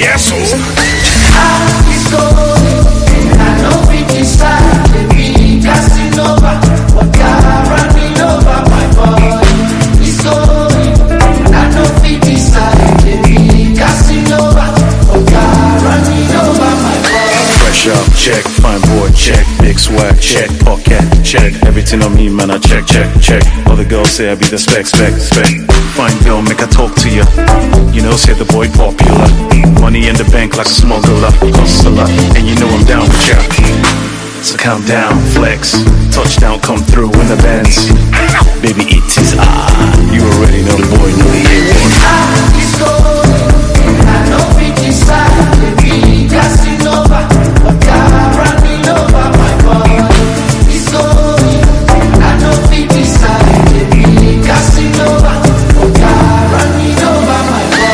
eso. He's going, and I know we decide to be Casanova, but you're running over my body. He's going, and I know we decide to be Casanova, but you're running over my body. Fresh up, check, fine boy, check, big swag, check, pocket, check, everything on me, man, I check, check, check. All the girls say I be the spec. Fine girl, make I talk to you. You know, say the boy popular. Money in the bank like a smuggler, hustler, and you know I'm down with ya. So calm down, flex, touchdown, come through in the Benz. Baby, it is you already know the boy, know the A1. He's going, and I know we decide to be Casanova, but you're running over my body. He's going, and I know we decide to be Casanova, but you're running over my body.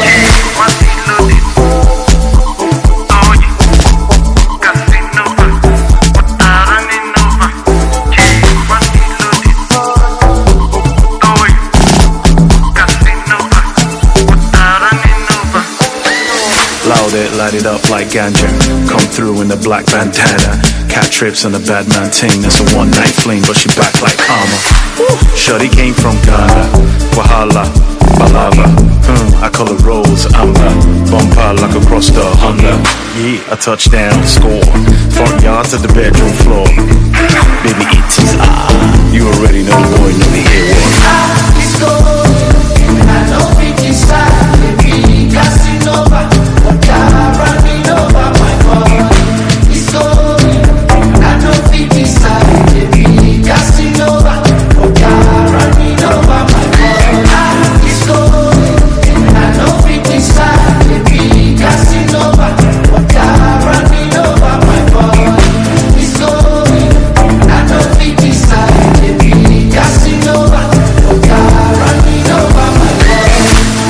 Loud it, light it up like ganja. Come through in the black bandana. Cat trips on the bad man ting. That's a one night fling, but she back like armor. Shorty came from Ghana. Wahala, Balava. I call her Rose Amber. Bumper like across the Honda. Yeah, a touchdown score. Front yard to the bedroom floor. Baby, it is you already know the boy, know the A1. He's going, and I know we decide to be Casanova, but you're running over my body. He's going, and I know we decide to be Casanova, but you're running over my body. He's going, and I know we decide to be Casanova, but you're running over my body. He's going, and I know we decide to be Casanova, but you're running over my body.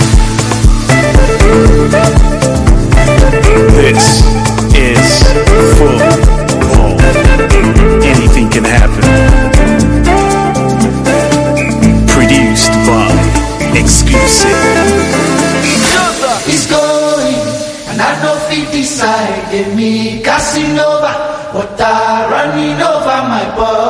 This is football. Anything can happen. Produced by Exclusive. He's going, and I know if he decided me Casanova, but running over my body.